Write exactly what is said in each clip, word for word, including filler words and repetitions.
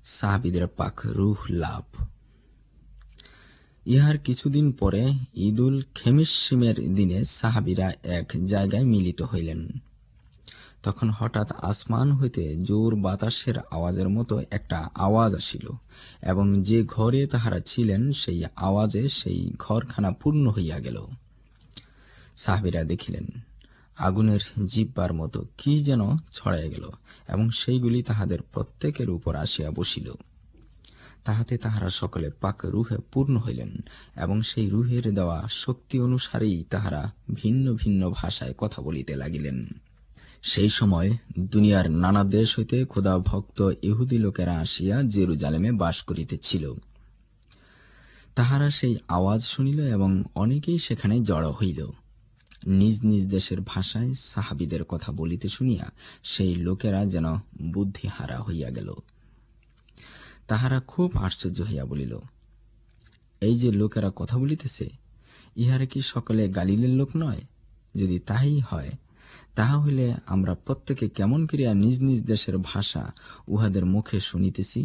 সাহাবীদের পাক রূহ লাভ। ইহার কিছুদিন পরে ঈদুল খেমিসিমের দিনে সাহাবীরা এক জায়গায় মিলিত হইলেন। তখন হঠাৎ আসমান হইতে জোর বাতাসের আওয়াজের মতো একটা আওয়াজ আসিল, এবং যে ঘরে তাহারা ছিলেন সেই আওয়াজে সেই ঘরখানা পূর্ণ হইয়া গেল। সাহাবীরা দেখিলেন আগুনের জিহ্বার মতো কি যেন ছড়াইয়া গেল, এবং সেইগুলি তাহাদের প্রত্যেকের উপর আসিয়া বসিল। তাহাতে তাহারা সকলে পাক রূহে পূর্ণ হইলেন, এবং সেই রূহের দেওয়া শক্তি অনুসারেই তাহারা ভিন্ন ভিন্ন ভাষায় কথা বলিতে লাগিলেন। সেই সময় দুনিয়ার নানা দেশ হইতে খোদা ভক্ত ইহুদি লোকেরা আসিয়া জেরুজালেমে বাস করিতেছিল। তাহারা সেই আওয়াজ শুনিল এবং অনেকেই সেখানে জড়ো হইল। নিজ নিজ দেশের ভাষায় সাহাবীদের কথা বলিতে শুনিয়া সেই লোকেরা যেন বুদ্ধিহারা হইয়া গেল। তাহারা খুব আশ্চর্য হইয়া বলিল, এই যে লোকেরা কথা বলিতেছে, ইহারা কি সকলে গালিলের লোক নয়? যদি তাই হয়, তাহা হইলে আমরা প্রত্যেকে কেমন করিয়া নিজ নিজ দেশের ভাষা উহাদের মুখে শুনিতেছি?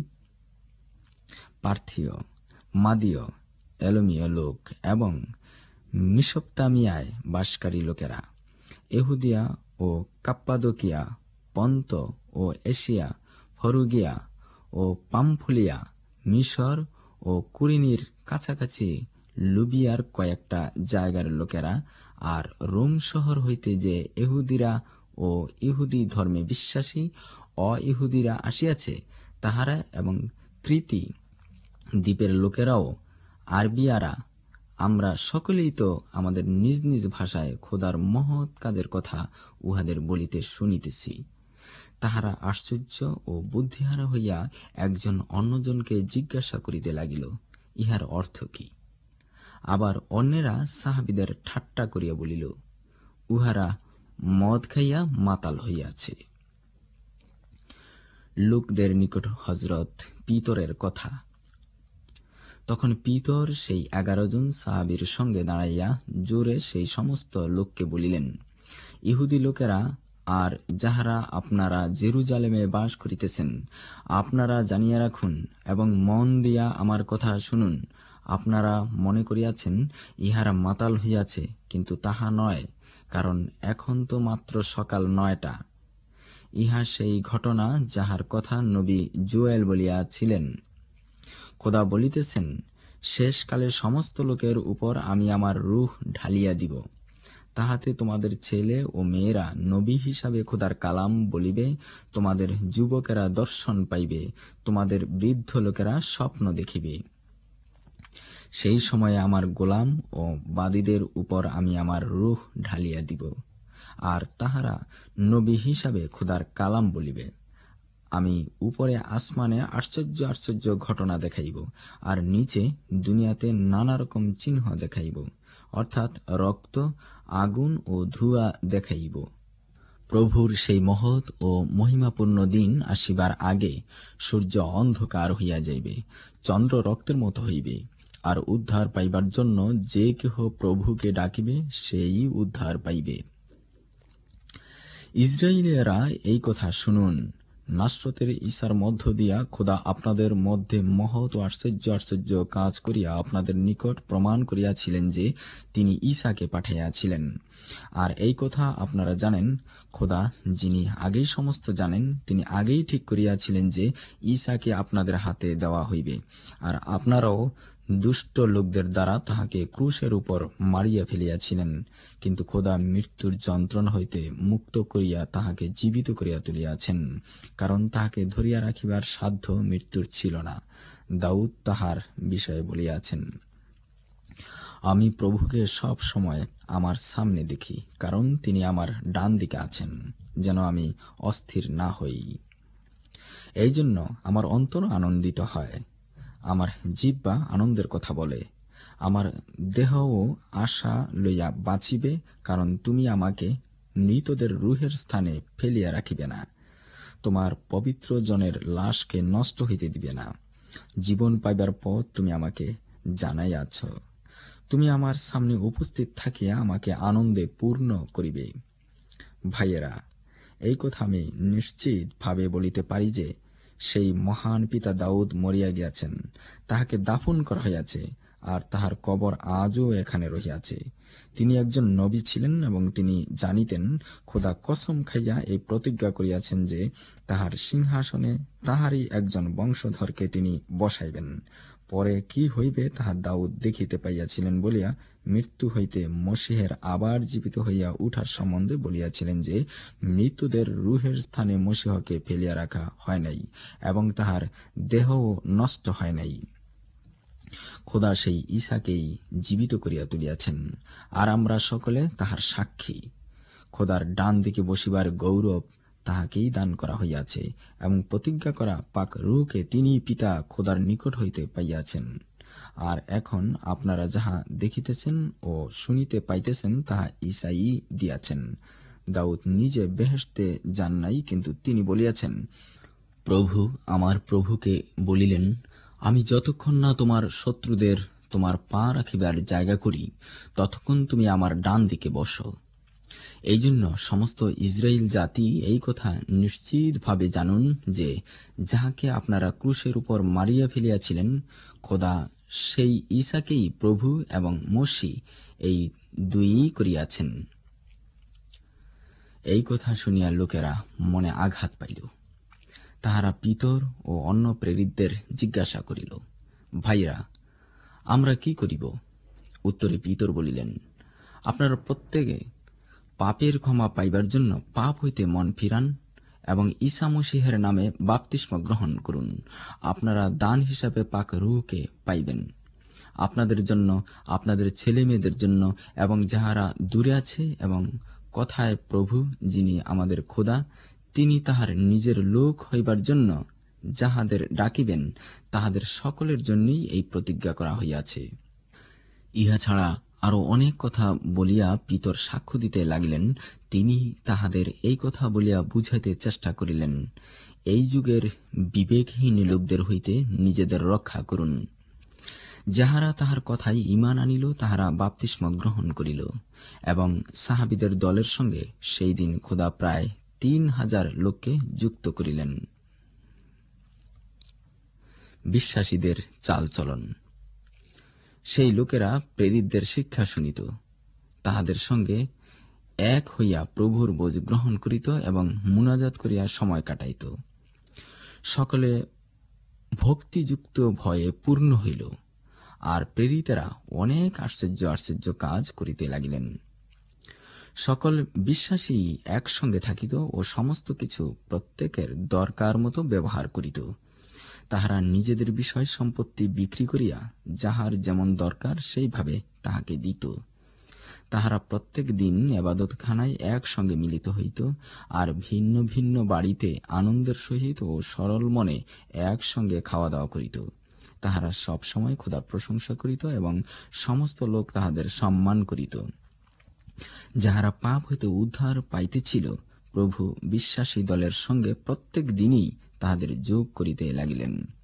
পার্থীয়, মাদীয়, এলোমীয় লোক এবং মিসোপতামিয়ায় বাসকারী লোকেরা, এহুদিয়া ও কাপ্পাদোকিয়া, পন্ত ও এশিয়া, ফরুগিয়া ও পামফুলিয়া, মিশর ও কুরিনির কাছাকাছি লুবিয়ার কয়েকটা জায়গার লোকেরা, আর রোম শহর হইতে যে ইহুদিরা ও ইহুদি ধর্মে বিশ্বাসী অ-ইহুদিরা আসিয়াছে, তাহারা এবং ক্রীতি দ্বীপের লোকেরাও, আরবিয়ারা, আমরা সকলেই তো আমাদের নিজ নিজ ভাষায় খোদার মহৎ কাজের কথা উহাদের বলিতে শুনিতেছি। তাহারা আশ্চর্য ও বুদ্ধিহারা হইয়া একজন অন্যজনকে জিজ্ঞাসা করিতে লাগিল, ইহার অর্থ কি? আবার অন্যেরা সাহাবীদের ঠাট্টা করিয়া বলিল, উহারা মদ খাইয়া মাতাল হইয়াছে। লোকদের নিকট হযরত পিতরের কথা। তখন পিতর সেই এগারো জন সাহাবীর সঙ্গে দাঁড়াইয়া জোরে সেই সমস্ত লোককে বলিলেন, ইহুদি লোকেরা আর যাহারা আপনারা জেরুজালেমে বাস করিতেছেন, আপনারা জানিয়া রাখুন এবং মন দিয়া আমার কথা শুনুন। আপনারা মনে করিয়াছেন ইহারা মাতাল হইয়াছে, কিন্তু তাহা নয়, কারণ এখন তো মাত্র সকাল নয়টা। ইহা সেই ঘটনা যাহার কথা নবী জুয়েল বলিয়াছিলেন, খোদা বলিতেছেন, শেষকালে সমস্ত লোকের উপর আমি আমার রূহ ঢালিয়া দিব। তাহাতে তোমাদের ছেলে ও মেয়েরা নবী হিসাবে খোদার কালাম বলিবে, তোমাদের যুবকেরা দর্শন পাইবে, তোমাদের বৃদ্ধ লোকেরা স্বপ্ন দেখিবে। সেই সময়ে আমার গোলাম ও বাদীদের উপর আমি আমার রূহ ঢালিয়া দিব, আর তাহারা নবী হিসাবে খোদার কালাম বলিবে। আমি উপরে আসমানে আশ্চর্য আশ্চর্য ঘটনা দেখাইব, আর নিচে দুনিয়াতে নানা রকম চিহ্ন দেখাইব, অর্থাৎ রক্ত, আগুন ও ধোঁয়া দেখাইব। প্রভুর সেই মহৎ ও মহিমাপূর্ণ দিন আসিবার আগে সূর্য অন্ধকার হইয়া যাইবে, চন্দ্র রক্তের মতো হইবে, আর উদ্ধার পাইবার জন্য যে কেহ প্রভুকে ডাকিবে সেই উদ্ধার পাইবে। ইসরায়েলীয়রা, এই কথা শুনুন, নাসরতের ঈসার মধ্য দিয়া খোদা আপনাদের মধ্যে মহৎ ও আশ্চর্য আশ্চর্য কাজ করিয়া আপনাদের নিকট প্রমাণ করিয়াছিলেন যে তিনি ঈসাকে পাঠাইয়াছিলেন। আর এই কথা আপনারা জানেন, খোদা যিনি আগেই সমস্ত জানেন, তিনি আগেই ঠিক করিয়াছিলেন যে ঈসাকে আপনাদের হাতে দেওয়া হইবে, আর আপনারাও দুষ্ট লোকদের দ্বারা তাহাকে ক্রুশের উপর মারিয়া ফেলিয়াছিলেন। কিন্তু খোদা মৃত্যুর যন্ত্রণা হইতে মুক্ত করিয়া তাহাকে জীবিত করিয়া তুলিয়াছেন, কারণ তাহাকে ধরিয়া রাখিবার সাধ্য মৃত্যুর ছিল না। দাউদ তাহার বিষয়ে বলিয়াছেন, আমি প্রভুকে সব সময় আমার সামনে দেখি, কারণ তিনি আমার ডান দিকে আছেন, যেন আমি অস্থির না হই। এই জন্য আমার অন্তর আনন্দিত হয়, আমার জিহ্বা আনন্দের কথা বলে, আমার দেহও আশা লইয়া বাঁচিবে, কারণ তুমি আমাকে মৃতদের রূহের স্থানে ফেলিয়া রাখিবে না, তোমার পবিত্র জনের লাশকে নষ্ট হইতে দিবে না। জীবন পাইবার পথ তুমি আমাকে জানাইয়াছ, তুমি আমার সামনে উপস্থিত থাকিয়া আমাকে আনন্দে পূর্ণ করিবে। ভাইয়েরা, এই কথা আমি নিশ্চিত ভাবে বলিতে পারি যে সেই মহান পিতা দাউদ মরিয়া গিয়াছেন, তাহাকে দাফন করা হইয়াছে, আর তাহার কবর আজও এখানে রহিয়াছে। তিনি একজন নবী ছিলেন এবং তিনি জানিতেন, খোদা কসম খাইয়া এই প্রতিজ্ঞা করিয়াছেন যে তাহার সিংহাসনে তাহারই একজন বংশধরকে তিনি বসাইবেন। পরে কি হইবে তাহা দাউদ দেখিতে পাইয়াছিলেন বলিয়া মৃত্যু হইতে মসীহের আবার জীবিত হইয়া উঠার সম্বন্ধে বলিয়াছিলেন যে মৃত্যুদের রুহের স্থানে মসীহকে ফেলিয়া রাখা হয় নাই এবং তাহার দেহও নষ্ট হয় নাই। খোদা সেই ঈসাকেই জীবিত করিয়া তুলিয়াছেন, আর আমরা সকলে তাহার সাক্ষী। খোদার ডান দিকে বসিবার গৌরব তাহাকেই দান করা হইয়াছে এবং প্রতিজ্ঞা করা পাক রূহকে তিনি পিতা খোদার নিকট হইতে পাইয়াছেন। আর এখন আপনারা যাহা দেখিতেছেন ও শুনিতে পাইতেছেন তাহা ঈসাই দিয়াছেন। দাউদ নিজে বেহেশতে যান নাই, কিন্তু তিনি বলিয়াছেন, প্রভু আমার প্রভুকে বলিলেন, আমি যতক্ষণ না তোমার শত্রুদের তোমার পা রাখিবার জায়গা করি, ততক্ষণ তুমি আমার ডান দিকে বসো। এই জন্য সমস্ত ইসরায়েল জাতি এই কথা নিশ্চিতভাবে জানুন যে যাহাকে আপনারা ক্রুশের উপর মারিয়া ফেলিয়াছিলেন, খোদা সেই ঈসাকেই প্রভু এবং মসীহ এই দুইই করিয়াছেন। এই কথা শুনিয়া লোকেরা মনে আঘাত পাইল। তাহারা পিতর ও অন্য প্রেরিতদের জিজ্ঞাসা করিল, ভাইরা, আমরা কি করিব? উত্তরে পিতর বলিলেন, আপনারা প্রত্যেকে পাপের ক্ষমা পাইবার জন্য পাপ হইতে মন ফিরান এবং ঈসা মসীহের নামে বাপ্তিস্ম গ্রহণ করুন। আপনারা দান হিসাবে পাক রূহকে পাইবেন। আপনাদের জন্য, আপনাদের ছেলে মেয়েদের জন্য এবং যাহারা দূরে আছে, এবং কথায় প্রভু যিনি আমাদের খোদা, তিনি তাহার নিজের লোক হইবার জন্য যাহাদের ডাকিবেন তাহাদের সকলের জন্যই এই প্রতিজ্ঞা করা হইয়াছে। ইহা ছাড়া আরো অনেক কথা বলিয়া পিতর সাক্ষ্য দিতে লাগিলেন। তিনি তাহাদের এই কথা বলিয়া বুঝাইতে চেষ্টা করিলেন, এই যুগের বিবেকহীন লোকদের হইতে নিজেদের রক্ষা করুন। যাহারা তাহার কথায় ঈমান আনিল তাহারা বাপ্তিস্ম গ্রহণ করিল, এবং সাহাবীদের দলের সঙ্গে সেই দিন খোদা প্রায় তিন হাজার লোককে যুক্ত করিলেন। বিশ্বাসীদের চালচলন। সেই লোকেরা প্রেরিতদের শিক্ষা শুনিত, তাহাদের সঙ্গে এক হইয়া প্রভুর বোঝ গ্রহণ করিত এবং মুনাজাত করিয়া সময় কাটাইত। সকলে ভক্তিযুক্ত ভয়ে পূর্ণ হইল, আর প্রেরিতেরা অনেক আশ্চর্য আশ্চর্য কাজ করিতে লাগিলেন। সকল বিশ্বাসী একসঙ্গে থাকিত ও সমস্ত কিছু প্রত্যেকের দরকার মতো ব্যবহার করিত। তাহারা নিজেদের বিষয় সম্পত্তি বিক্রি করিয়া যাহার যেমন দরকার সেইভাবে তাহাকে দিত। তাহারা প্রত্যেক দিন এবাদতখানায় একসঙ্গে মিলিত হইত, আর ভিন্ন ভিন্ন বাড়িতে আনন্দের সহিত ও সরল মনে একসঙ্গে খাওয়া দাওয়া করিত। তাহারা সব সময় খোদার প্রশংসা করিত এবং সমস্ত লোক তাহাদের সম্মান করিত। যাহারা পাপ হইতে উদ্ধার পাইতেছিল, প্রভু বিশ্বাসী দলের সঙ্গে প্রত্যেক দিনই তাহাদের যোগ করিতে লাগিলেন।